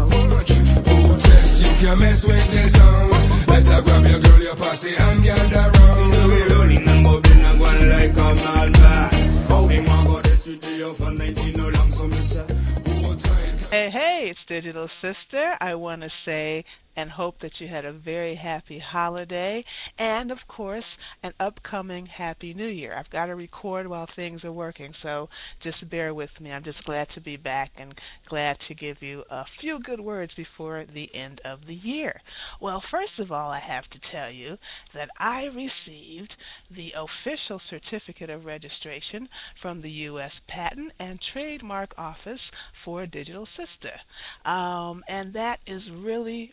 Oh, Jess, you can mess with this song. Better grab your girl, your posse, and gather round. We rolling and bubbling and going like a madman. Oh, we want go this with the for 19 no long, so me say, hold tight. Hey, it's Digital Sister. I want to say and hope that you had a very happy holiday and, of course, an upcoming Happy New Year. I've got to record while things are working, so just bear with me. I'm just glad to be back and glad to give you a few good words before the end of the year. Well, first of all, I have to tell you that I received the official certificate of registration from the U.S. Patent and Trademark Office for Digital Sister. And that is really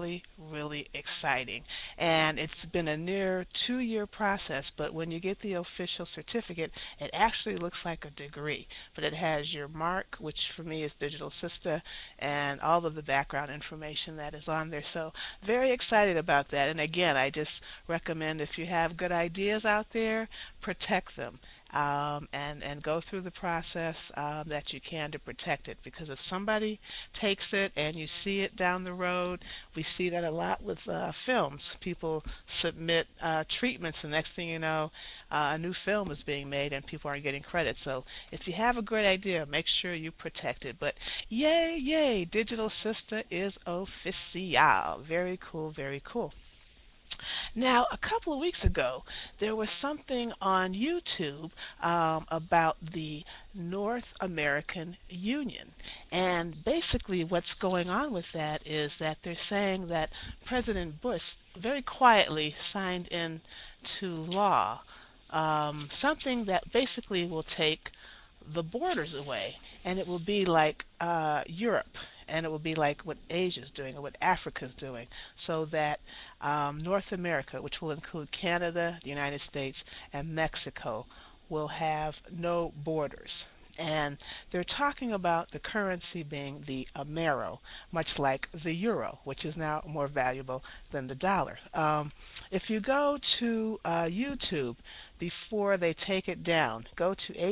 exciting. And it's been a near 2-year process, but when you get the official certificate, it actually looks like a degree. But it has your mark, which for me is Digital Sister, and all of the background information that is on there. So very excited about that. And again, I just recommend if you have good ideas out there, protect them. And go through the process that you can to protect it. Because if somebody takes it and you see it down the road, we see that a lot with films. People submit treatments, and next thing you know, a new film is being made and people aren't getting credit. So if you have a great idea, make sure you protect it. But yay, Digital Sister is official. Very cool, very cool. Now, a couple of weeks ago, there was something on YouTube about the North American Union. And basically what's going on with that is that they're saying that President Bush very quietly signed into law something that basically will take the borders away, and it will be like Europe, and it will be like what Asia's doing or what Africa's doing, so that North America, which will include Canada, the United States, and Mexico, will have no borders. And they're talking about the currency being the Amero, much like the euro, which is now more valuable than the dollar. If you go to YouTube before they take it down, go to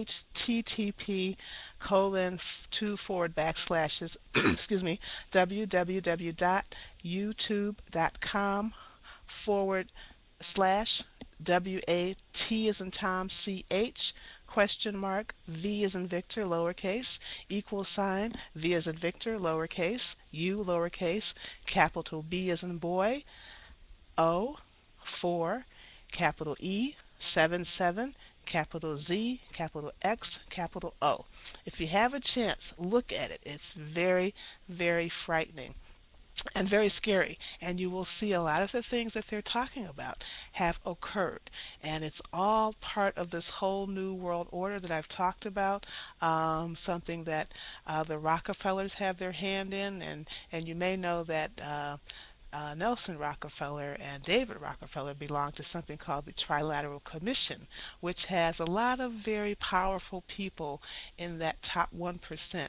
http://, excuse me, www.youtube.com/WAT as in Tom CH $V as in Victor lowercase =, V as in Victor lowercase U lowercase capital B as in boy O 4 capital E 77 capital Z capital X capital O. If you have a chance, look at it. It's very frightening and very scary, and you will see a lot of the things that they're talking about have occurred, and it's all part of this whole new world order that I've talked about, something that the Rockefellers have their hand in, and you may know that Nelson Rockefeller and David Rockefeller belong to something called the Trilateral Commission, which has a lot of very powerful people in that top 1%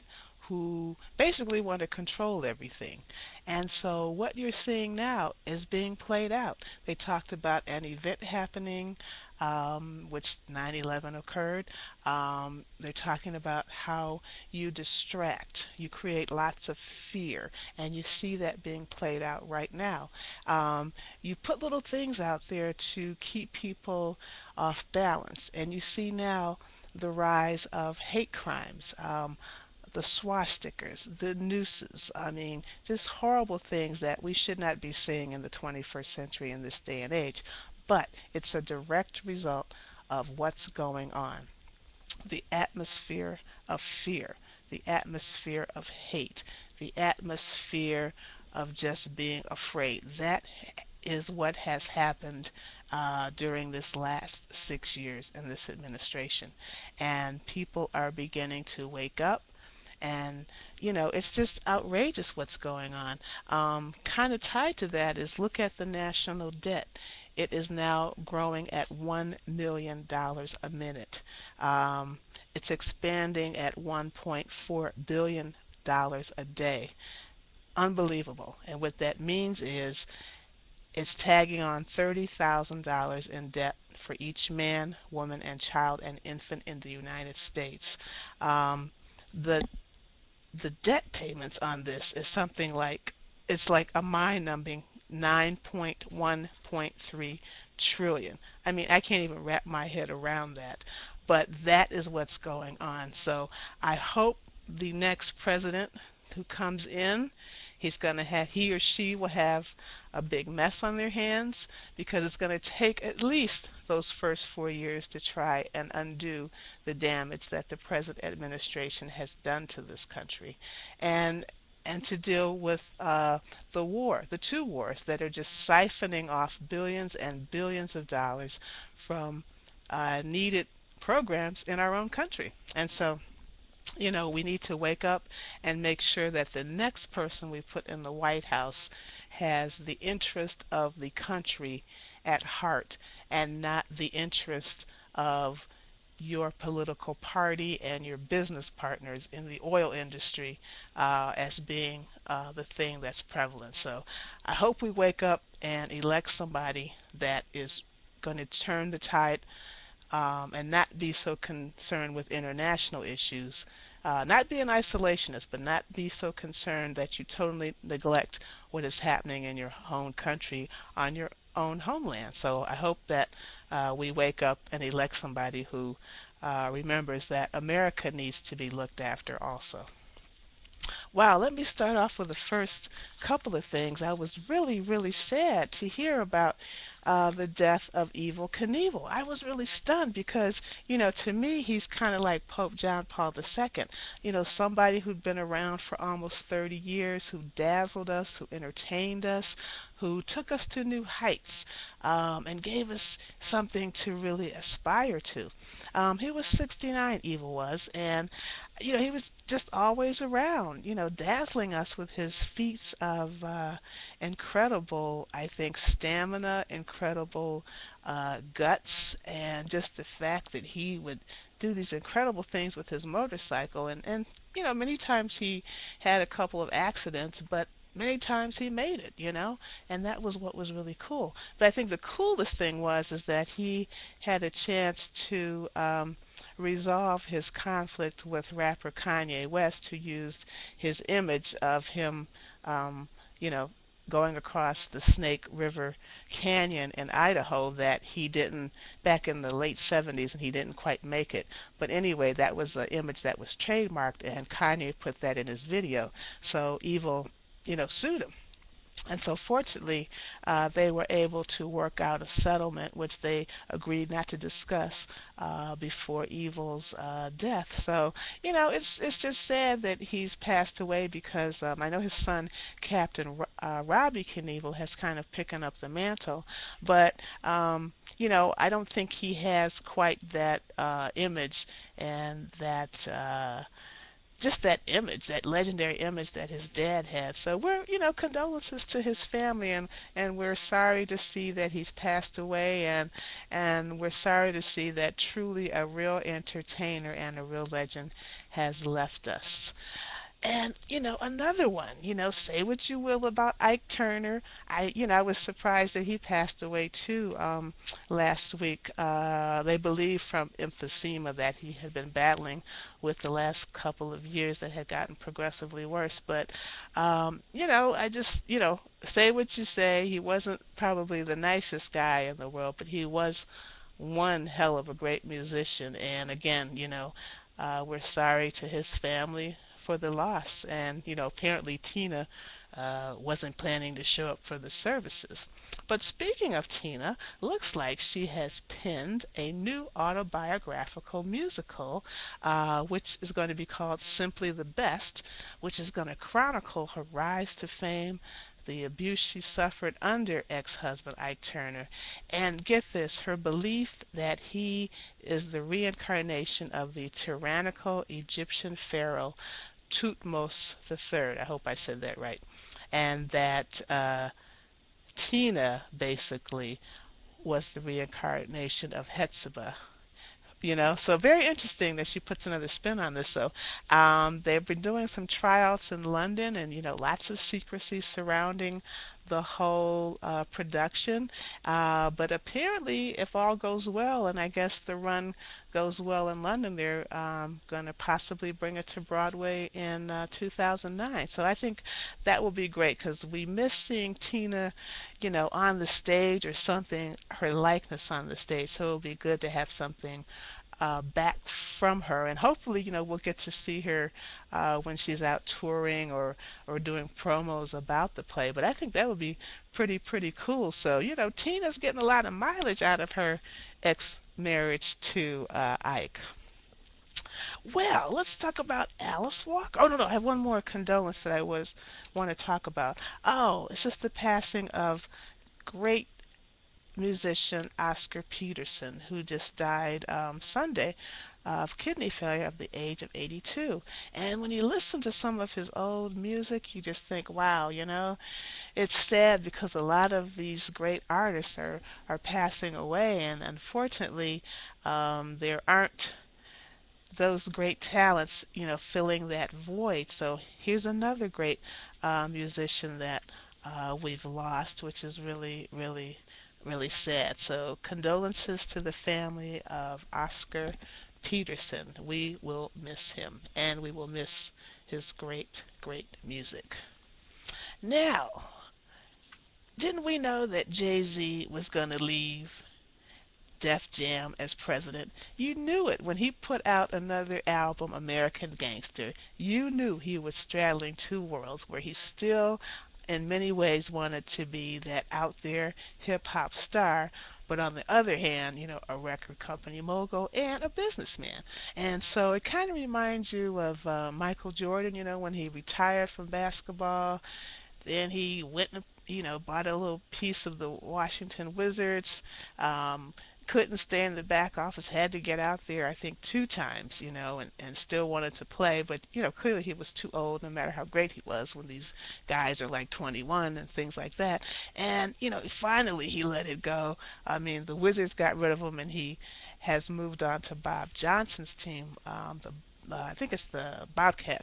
who basically want to control everything. And so what you're seeing now is being played out. They talked about an event happening, which 9/11 occurred. They're talking about how you distract, you create lots of fear, and you see that being played out right now. You put little things out there to keep people off balance, and you see now the rise of hate crimes, the swastikas, the nooses. I mean, just horrible things that we should not be seeing in the 21st century in this day and age. But it's a direct result of what's going on. The atmosphere of fear, the atmosphere of hate, the atmosphere of just being afraid. That is what has happened during this last 6 years in this administration. And people are beginning to wake up. And, you know, it's just outrageous what's going on. Kind of tied to that is look at the national debt. It is now growing at $1 million a minute. It's expanding at $1.4 billion a day. Unbelievable. And what that means is it's tagging on $30,000 in debt for each man, woman, and child and infant in the United States. The the debt payments on this is something like, it's like a mind-numbing 9.1.3 trillion. I mean, I can't even wrap my head around that. But that is what's going on. So I hope the next president who comes in, he or she will have a big mess on their hands, because it's going to take at least those first 4 years to try and undo the damage that the present administration has done to this country, and to deal with the two wars that are just siphoning off billions and billions of dollars from needed programs in our own country. And so, we need to wake up and make sure that the next person we put in the White House has the interest of the country at heart, and not the interest of your political party and your business partners in the oil industry as being the thing that's prevalent. So I hope we wake up and elect somebody that is going to turn the tide and not be so concerned with international issues. Not be an isolationist, but not be so concerned that you totally neglect what is happening in your own country, on your own homeland. So I hope that we wake up and elect somebody who remembers that America needs to be looked after also. Wow, let me start off with the first couple of things. I was really, really sad to hear about the death of Evel Knievel. I was really stunned because, to me, he's kind of like Pope John Paul II. Somebody who'd been around for almost 30 years, who dazzled us, who entertained us, who took us to new heights, and gave us something to really aspire to. He was 69, Evel was, and he was just always around, dazzling us with his feats of incredible, I think, stamina, incredible guts, and just the fact that he would do these incredible things with his motorcycle. And many times he had a couple of accidents, but many times he made it, and that was what was really cool. But I think the coolest thing is that he had a chance to resolve his conflict with rapper Kanye West, who used his image of him, going across the Snake River Canyon in Idaho that he didn't, back in the late 70s, and he didn't quite make it. But anyway, that was an image that was trademarked, and Kanye put that in his video. So Evel, sued him. And so fortunately, they were able to work out a settlement, which they agreed not to discuss before Evel's death. So, it's just sad that he's passed away, because I know his son, Captain Robbie Knievel, has kind of picking up the mantle. But, I don't think he has quite that image and that just that image, that legendary image that his dad had. So we're, condolences to his family, and we're sorry to see that he's passed away, and we're sorry to see that truly a real entertainer and a real legend has left us. And, another one, say what you will about Ike Turner. I was surprised that he passed away too last week. They believe from emphysema that he had been battling with the last couple of years that had gotten progressively worse. But, I just, say what you say. He wasn't probably the nicest guy in the world, but he was one hell of a great musician. And again, we're sorry to his family for the loss, and apparently Tina wasn't planning to show up for the services. But speaking of Tina, looks like she has penned a new autobiographical musical, which is going to be called Simply the Best, which is going to chronicle her rise to fame, the abuse she suffered under ex-husband Ike Turner, and get this, her belief that he is the reincarnation of the tyrannical Egyptian pharaoh Thutmose III. I hope I said that right. And that Tina basically was the reincarnation of Hetzibah. So very interesting that she puts another spin on this. So they've been doing some tryouts in London, and lots of secrecy surrounding the whole production. But apparently, if all goes well, and I guess the run goes well in London, they're going to possibly bring it to Broadway in 2009. So I think that will be great because we miss seeing Tina, on the stage or something, her likeness on the stage. So it'll be good to have something back from her, and hopefully, we'll get to see her when she's out touring or doing promos about the play. But I think that would be pretty cool. So Tina's getting a lot of mileage out of her ex-marriage to Ike. Well, let's talk about Alice Walker. Oh no, I have one more condolence that I want to talk about. Oh, it's just the passing of great musician Oscar Peterson, who just died Sunday of kidney failure at the age of 82. And when you listen to some of his old music, you just think, wow, it's sad because a lot of these great artists are passing away, and unfortunately, there aren't those great talents, filling that void. So here's another great musician that we've lost, which is really sad. So condolences to the family of Oscar Peterson. We will miss him, and we will miss his great music. Now, didn't we know that Jay-Z was going to leave Def Jam as president? You knew it when he put out another album, American Gangster. You knew he was straddling two worlds, where he still in many ways wanted to be that out there hip hop star, but on the other hand, a record company mogul and a businessman. And so it kind of reminds you of Michael Jordan, when he retired from basketball. Then he went and, bought a little piece of the Washington Wizards. Couldn't stay in the back office, had to get out there, I think, 2 times, and still wanted to play. But, clearly he was too old, no matter how great he was, when these guys are like 21 and things like that. And, finally he let it go. I mean, the Wizards got rid of him, and he has moved on to Bob Johnson's team. I think it's the Bobcats.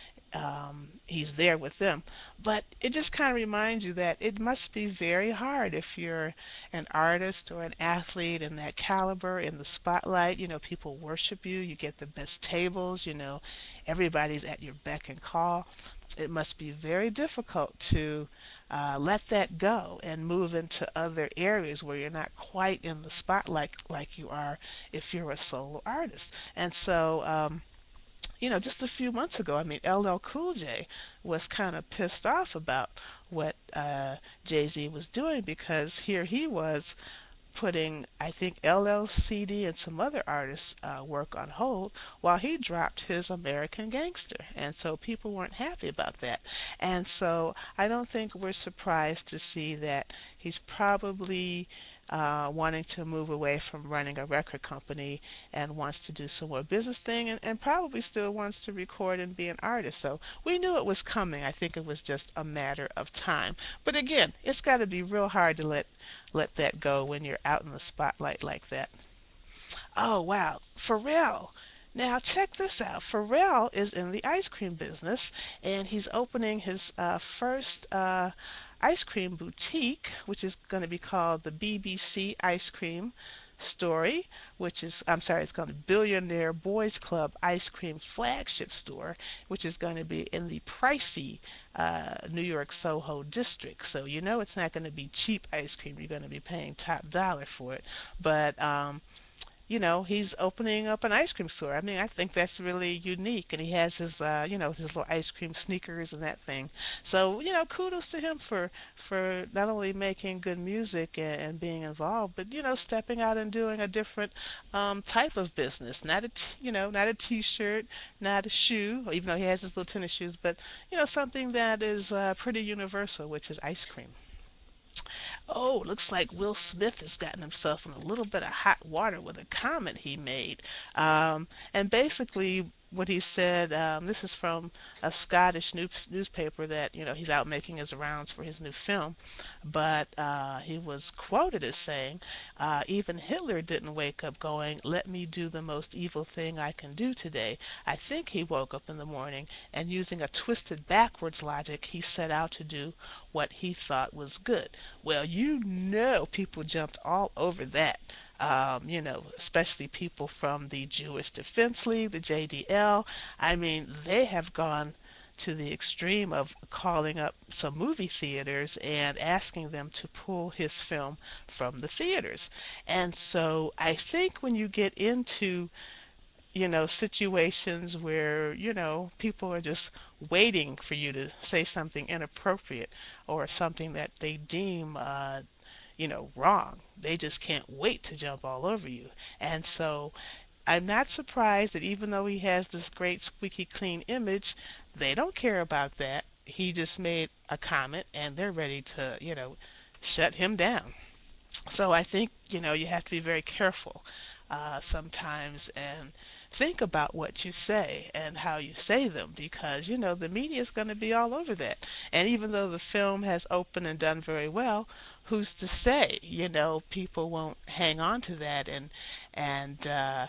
He's there with them. But it just kind of reminds you that it must be very hard if you're an artist or an athlete in that caliber, in the spotlight. People worship you. You get the best tables. Everybody's at your beck and call. It must be very difficult to let that go and move into other areas where you're not quite in the spotlight like you are if you're a solo artist. And so, just a few months ago, LL Cool J was kind of pissed off about what Jay-Z was doing, because here he was putting, I think, LL CD and some other artists' work on hold while he dropped his American Gangster. And so people weren't happy about that. And so I don't think we're surprised to see that he's probably wanting to move away from running a record company and wants to do some more business thing, and probably still wants to record and be an artist. So we knew it was coming. I think it was just a matter of time. But again, it's got to be real hard to let that go when you're out in the spotlight like that. Oh, wow. Pharrell. Now, check this out. Pharrell is in the ice cream business, and he's opening his first ice cream boutique, which is going to be called the BBC Ice Cream Story, it's called the Billionaire Boys Club Ice Cream Flagship Store, which is going to be in the pricey New York Soho district. So it's not going to be cheap ice cream. You're going to be paying top dollar for it. But he's opening up an ice cream store. I think that's really unique, and he has his his little ice cream sneakers and that thing. So, kudos to him for not only making good music and being involved, but stepping out and doing a different type of business. Not a T-shirt, not a shoe, even though he has his little tennis shoes, but something that is pretty universal, which is ice cream. Oh, looks like Will Smith has gotten himself in a little bit of hot water with a comment he made. And basically what he said, this is from a Scottish newspaper that, he's out making his rounds for his new film, but he was quoted as saying, even Hitler didn't wake up going, let me do the most evil thing I can do today. I think he woke up in the morning and using a twisted backwards logic, he set out to do what he thought was good. Well, people jumped all over that. especially people from the Jewish Defense League, the JDL. I mean, they have gone to the extreme of calling up some movie theaters and asking them to pull his film from the theaters. And so I think when you get into situations where, people are just waiting for you to say something inappropriate or something that they deem, wrong. They just can't wait to jump all over you. And so I'm not surprised that even though he has this great squeaky clean image, they don't care about that. He just made a comment and they're ready to, shut him down. So I think, you have to be very careful sometimes and think about what you say and how you say them because, the media is going to be all over that. And even though the film has opened and done very well, who's to say, people won't hang on to that and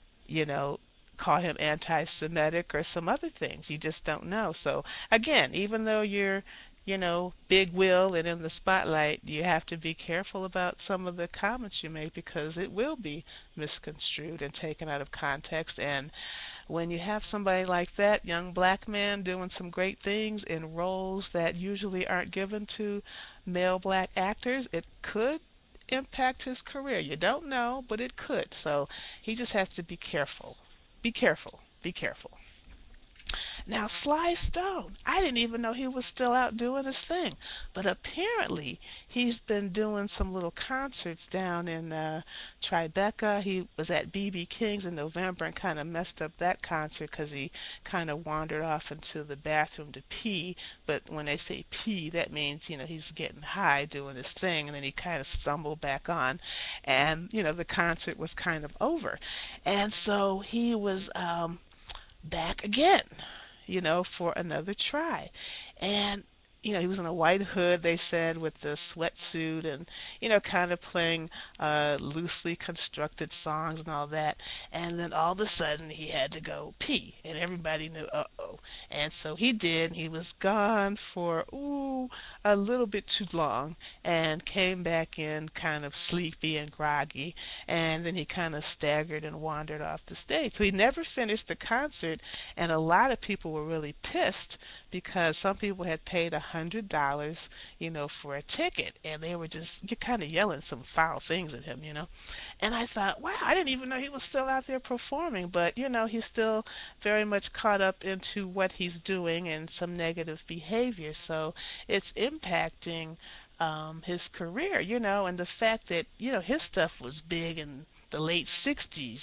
call him anti-Semitic or some other things. You just don't know. So, again, even though you're big will and in the spotlight, you have to be careful about some of the comments you make because it will be misconstrued and taken out of context. And when you have somebody like that, young black man doing some great things in roles that usually aren't given to male black actors, it could impact his career. You don't know, but it could. So he just has to be careful. Be careful. Be careful. Now, Sly Stone, I didn't even know he was still out doing his thing. But apparently, he's been doing some little concerts down in Tribeca. He was at B.B. King's in November and kind of messed up that concert because he kind of wandered off into the bathroom to pee. But when they say pee, that means, he's getting high doing his thing. And then he kind of stumbled back on. And, the concert was kind of over. And so he was back again, for another try. And, he was in a white hood, they said, with the sweatsuit and, kind of playing loosely constructed songs and all that. And then all of a sudden he had to go pee. And everybody knew, uh-oh. And so he did. He was gone for, a little bit too long and came back in kind of sleepy and groggy. And then he kind of staggered and wandered off the stage. So he never finished the concert. And a lot of people were really pissed because some people had paid $100, for a ticket, and they were just kind of yelling some foul things at him, And I thought, wow, I didn't even know he was still out there performing, but, he's still very much caught up into what he's doing and some negative behavior, so it's impacting his career, and the fact that, his stuff was big in the late 60s,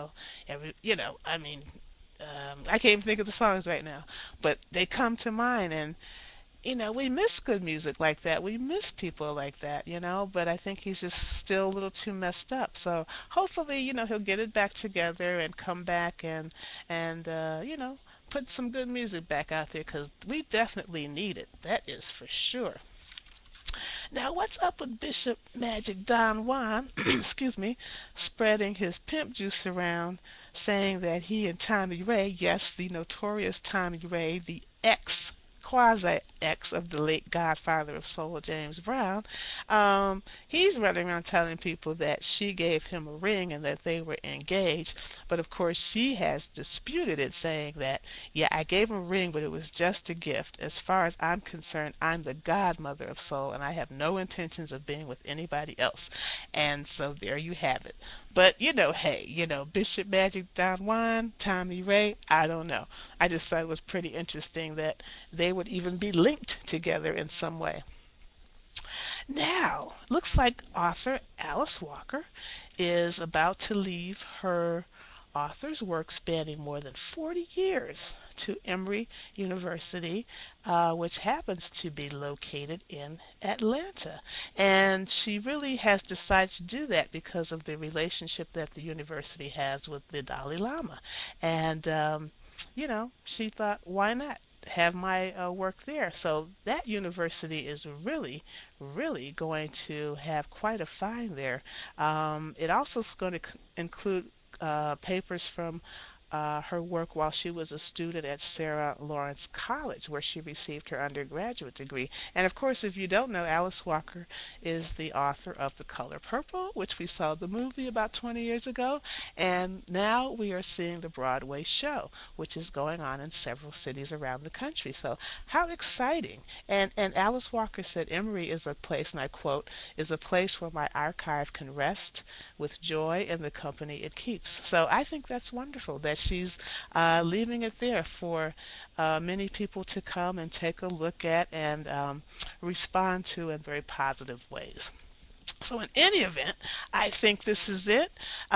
I can't even think of the songs right now, but they come to mind, and we miss good music like that. We miss people like that, but I think he's just still a little too messed up. So hopefully, he'll get it back together and come back and put some good music back out there because we definitely need it. That is for sure. Now, what's up with Bishop Magic Don Juan, spreading his pimp juice around, saying that he and Tommy Ray, yes, the notorious Tommy Ray, the quasi-ex of the late godfather of soul, James Brown, he's running around telling people that she gave him a ring and that they were engaged. But, of course, she has disputed it, saying that, yeah, I gave him a ring, but it was just a gift. As far as I'm concerned, I'm the godmother of soul, and I have no intentions of being with anybody else. And so there you have it. But, Bishop Magic Don Juan, Tommy Ray, I don't know. I just thought it was pretty interesting that they would even be linked together in some way. Now, looks like author Alice Walker is about to leave her author's work spanning more than 40 years to Emory University, which happens to be located in Atlanta. And she really has decided to do that because of the relationship that the university has with the Dalai Lama. And, she thought, why not have my work there? So that university is really, really going to have quite a find there. It also is going to include papers from her work while she was a student at Sarah Lawrence College, where she received her undergraduate degree. And of course, if you don't know, Alice Walker is the author of The Color Purple, which we saw the movie about 20 years ago, and now we are seeing the Broadway show, which is going on in several cities around the country. So how exciting. And Alice Walker said, Emory is a place, and I quote, is a place where my archive can rest with joy in the company it keeps. So I think that's wonderful that she's leaving it there for many people to come and take a look at and respond to in very positive ways. So in any event, I think this is it.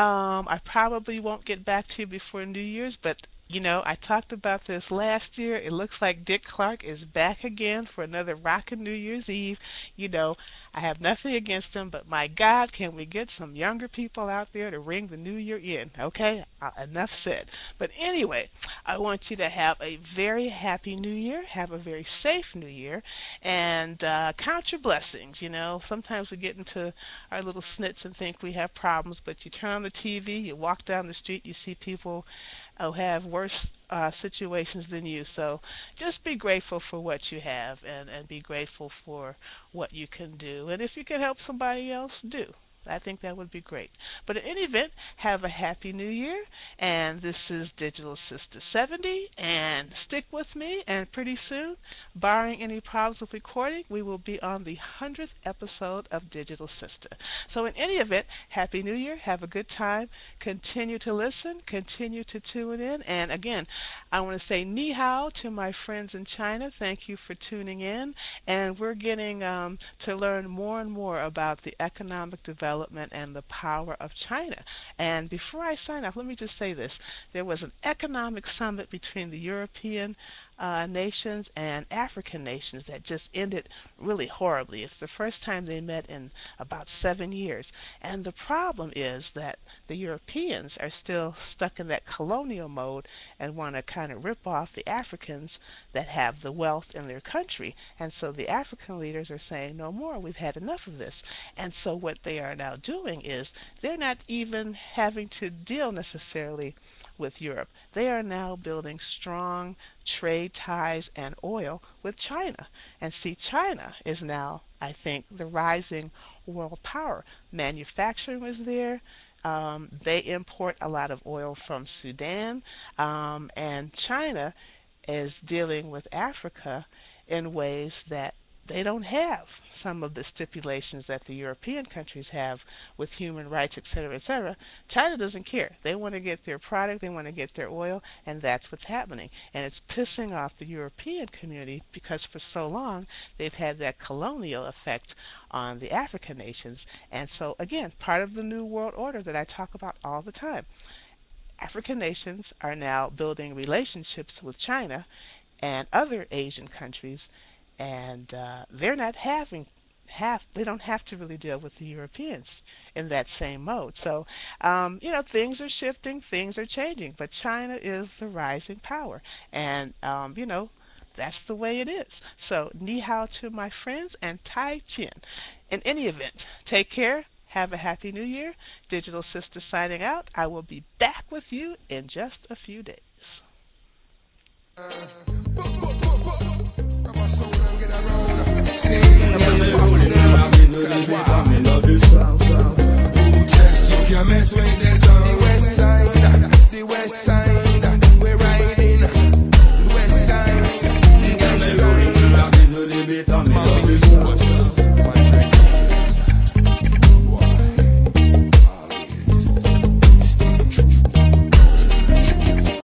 I probably won't get back to you before New Year's, but you know, I talked about this last year. It looks like Dick Clark is back again for another rockin' New Year's Eve. You know, I have nothing against him, but my God, can we get some younger people out there to ring the new year in, okay? Enough said. But anyway, I want you to have a very happy New Year, have a very safe New Year, and count your blessings. You know, sometimes we get into our little snits and think we have problems, but you turn on the TV, you walk down the street, you see people have worse situations than you. So just be grateful for what you have and be grateful for what you can do. And if you can help somebody else, do. I think that would be great. But in any event, have a happy New Year. And this is Digital Sister 70. And stick with me. And pretty soon, barring any problems with recording, we will be on the 100th episode of Digital Sister. So in any event, happy New Year. Have a good time. Continue to listen. Continue to tune in. And again, I want to say ni hao to my friends in China. Thank you for tuning in. And we're getting to learn more and more about the economic development and the power of China. And before I sign off, let me just say this. There was an economic summit between the European nations and African nations that just ended really horribly. It's the first time they met in about 7 years. And the problem is that the Europeans are still stuck in that colonial mode and want to kind of rip off the Africans that have the wealth in their country. And so the African leaders are saying, no more, we've had enough of this. And so what they are now doing is they're not even having to deal necessarily with Europe. They are now building strong trade ties and oil with China. And see, China is now, I think, the rising world power. Manufacturing is there. They import a lot of oil from Sudan. And China is dealing with Africa in ways that they don't have some of the stipulations that the European countries have with human rights, et cetera, et cetera. China doesn't care. They want to get their product, they want to get their oil, and that's what's happening. And it's pissing off the European community because for so long they've had that colonial effect on the African nations. And so, again, part of the New World Order that I talk about all the time. African nations are now building relationships with China and other Asian countries, and they're not they don't have to really deal with the Europeans in that same mode. So, things are shifting, things are changing, but China is the rising power, and, that's the way it is. So, ni hao to my friends, and tai chin. In any event, take care. Have a happy New Year. Digital Sister signing out. I will be back with you in just a few days. You can't mess with this song. The west side, we're riding. The west side, the west side.